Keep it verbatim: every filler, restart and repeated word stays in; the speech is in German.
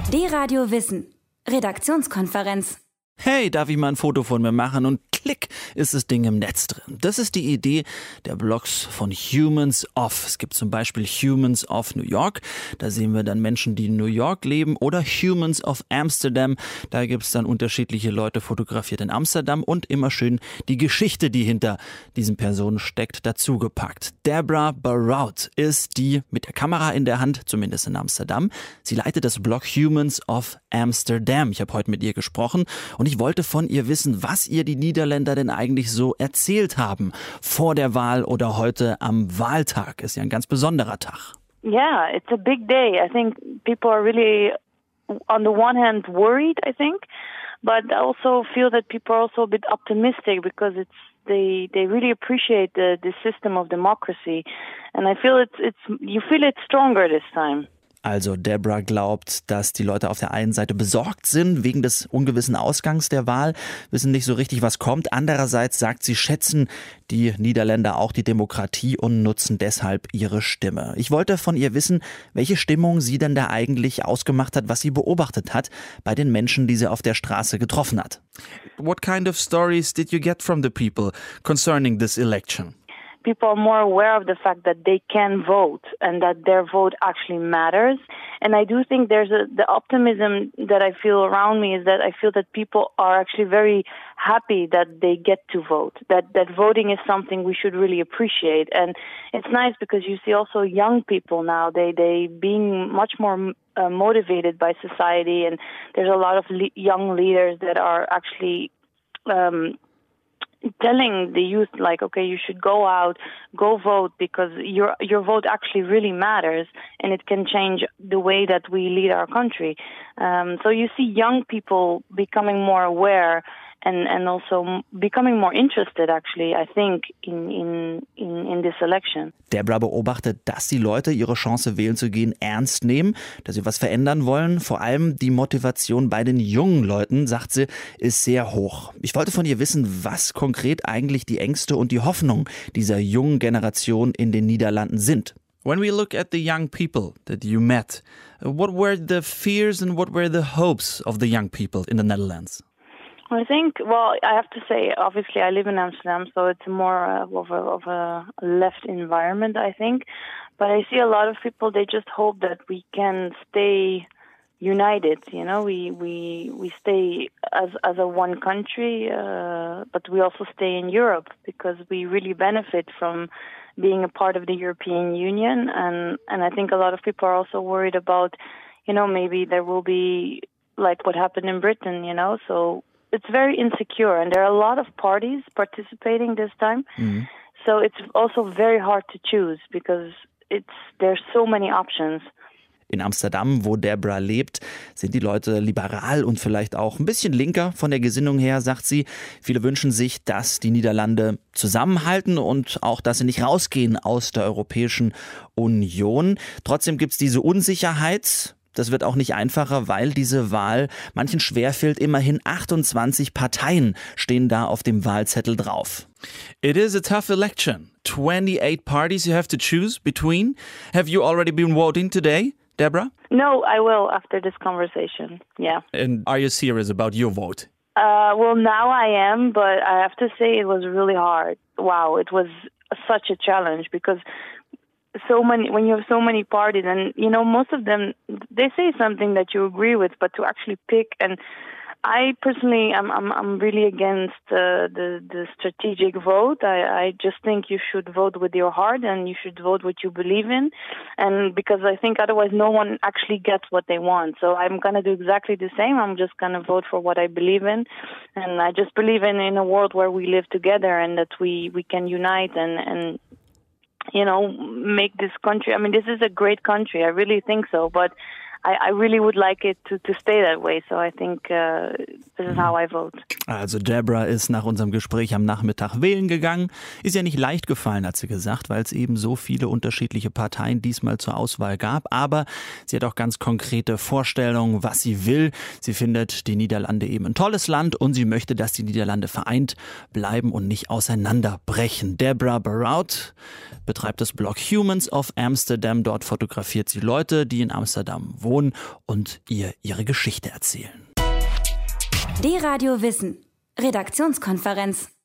D-Radio Wissen. Redaktionskonferenz. Hey, darf ich mal ein Foto von mir machen? Und klick ist das Ding im Netz drin. Das ist die Idee der Blogs von Humans of. Es gibt zum Beispiel Humans of New York. Da sehen wir dann Menschen, die in New York leben. Oder Humans of Amsterdam. Da gibt es dann unterschiedliche Leute fotografiert in Amsterdam. Und immer schön die Geschichte, die hinter diesen Personen steckt, dazugepackt. Deborah Barraud ist die mit der Kamera in der Hand, zumindest in Amsterdam. Sie leitet das Blog Humans of Amsterdam. Ich habe heute mit ihr gesprochen und ich wollte von ihr wissen, was ihr die Niederländer denn eigentlich so erzählt haben vor der Wahl oder heute am Wahltag. Ist ja ein ganz besonderer Tag. Yeah, it's a big day. I think people are really, on the one hand, worried, I think, but I also feel that people are also a bit optimistic because it's they they really appreciate the the system of democracy, and I feel it's it's you feel it stronger this time. Also Deborah glaubt, dass die Leute auf der einen Seite besorgt sind wegen des ungewissen Ausgangs der Wahl, wissen nicht so richtig, was kommt. Andererseits sagt sie, schätzen die Niederländer auch die Demokratie und nutzen deshalb ihre Stimme. Ich wollte von ihr wissen, welche Stimmung sie denn da eigentlich ausgemacht hat, was sie beobachtet hat bei den Menschen, die sie auf der Straße getroffen hat. What kind of stories did you get from the people concerning this election? People are more aware of the fact that they can vote and that their vote actually matters. And I do think there's a, the optimism that I feel around me is that I feel that people are actually very happy that they get to vote, that, that voting is something we should really appreciate. And it's nice because you see also young people now, they, they being much more uh, motivated by society. And there's a lot of le- young leaders that are actually um telling the youth, like, okay, you should go out, go vote, because your your vote actually really matters, and it can change the way that we lead our country. Um, so you see young people becoming more aware and and also becoming more interested, actually, I think, in in in, in this election. Deborah beobachtet, dass die Leute ihre Chance wählen zu gehen ernst nehmen, dass sie was verändern wollen. Vor allem die Motivation bei den jungen Leuten, sagt sie, ist sehr hoch. Ich wollte von ihr wissen, was konkret eigentlich die Ängste und die Hoffnung dieser jungen Generation in den Niederlanden sind. When we look at the young people that you met, what were the fears and what were the hopes of the young people in the Netherlands? I think, well, I have to say, obviously, I live in Amsterdam, so it's more uh, of, a, of a left environment, I think. But I see a lot of people, they just hope that we can stay united, you know, we we, we stay as, as a one country, uh, but we also stay in Europe because we really benefit from being a part of the European Union. And, and I think a lot of people are also worried about, you know, maybe there will be like what happened in Britain, you know, so it's very insecure, and there are a lot of parties participating this time. Mm-hmm. So it's also very hard to choose because it's there's so many options. In Amsterdam, wo Deborah lebt, sind die Leute liberal und vielleicht auch ein bisschen linker von der Gesinnung her, sagt sie. Viele wünschen sich, dass die Niederlande zusammenhalten und auch, dass sie nicht rausgehen aus der Europäischen Union. Trotzdem gibt es diese Unsicherheit. Das wird auch nicht einfacher, weil diese Wahl manchen schwerfällt. Immerhin achtundzwanzig Parteien stehen da auf dem Wahlzettel drauf. It is a tough election. twenty-eight parties you have to choose between. Have you already been voting today, Deborah? No, I will after this conversation. Yeah. And are you serious about your vote? Uh, well, now I am, but I have to say it was really hard. Wow, it was such a challenge because so many, when you have so many parties, and you know, most of them, they say something that you agree with, but to actually pick, and I personally, I'm, I'm, I'm really against uh, the the strategic vote. I, I just think you should vote with your heart, and you should vote what you believe in, and because I think otherwise no one actually gets what they want. So I'm gonna do exactly the same. I'm just gonna vote for what I believe in, and I just believe in in a world where we live together and that we we can unite and and. you know, make this country, I mean, this is a great country, I really think so, but I, I really would like it to, to stay that way, so I think uh, this is how I vote. Also Deborah ist nach unserem Gespräch am Nachmittag wählen gegangen. Ist ja nicht leicht gefallen, hat sie gesagt, weil es eben so viele unterschiedliche Parteien diesmal zur Auswahl gab. Aber sie hat auch ganz konkrete Vorstellungen, was sie will. Sie findet die Niederlande eben ein tolles Land und sie möchte, dass die Niederlande vereint bleiben und nicht auseinanderbrechen. Deborah Barraud betreibt das Blog Humans of Amsterdam. Dort fotografiert sie Leute, die in Amsterdam wohnen Region und ihr ihre Geschichte erzählen. D-Radio Wissen. Redaktionskonferenz.